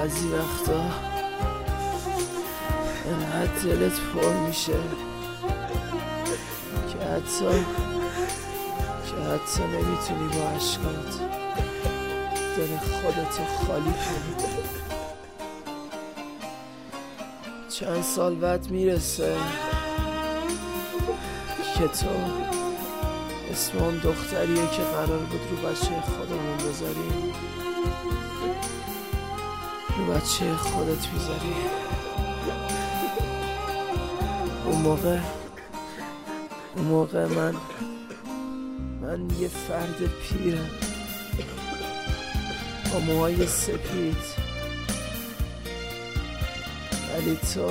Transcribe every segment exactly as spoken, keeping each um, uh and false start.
بعضی وقتا انقدر دلت پر میشه که حتی که حتی نمیتونی با عشقات دل خودتو خالی کنی. چند سال بعد میرسه که تو اسم اون دختریه که قرار بود رو بچه خودمون بذاریم رو بچه خودت میذاری. اون موقع اون موقع من من یه فرد پیرم با موهای سپید، ولی تو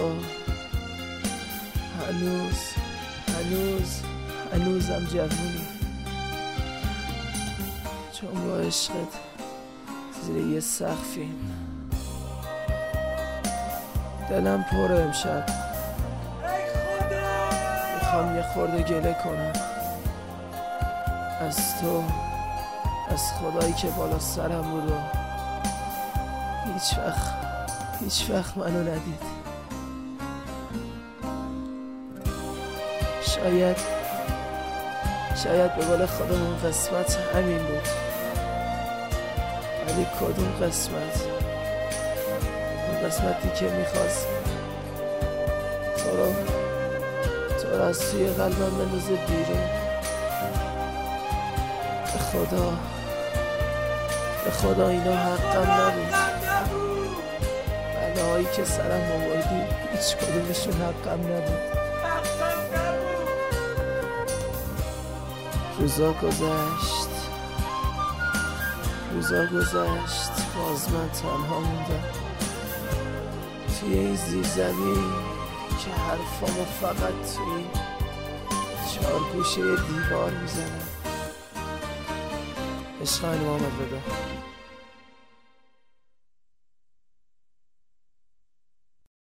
هنوز هنوز هنوزم جوونی، چون با عشقت زیر یه سقفیم. دلم پره امشب، میخوام یه خورده گله کنم از تو، از خدایی که بالا سرم بود و هیچ وقت هیچ وقت منو ندید. شاید شاید به قول خودمون قسمت همین بود، ولی کدوم قسمت؟ اون قسمتی که میخواست تو رو تو رو از توی قلبم بندازه بیرون. به خدا به خدا اینا حقم نبود، بلاهایی که سرم آوردی هیچ کدومشون حقم نبود. روزا گذشت روزا گذشت باز من تنها موندم توی این زیرزمین که حرفامو فقط توی این چهار گوشه دیوار میزنم. عشق اینو محمد بده.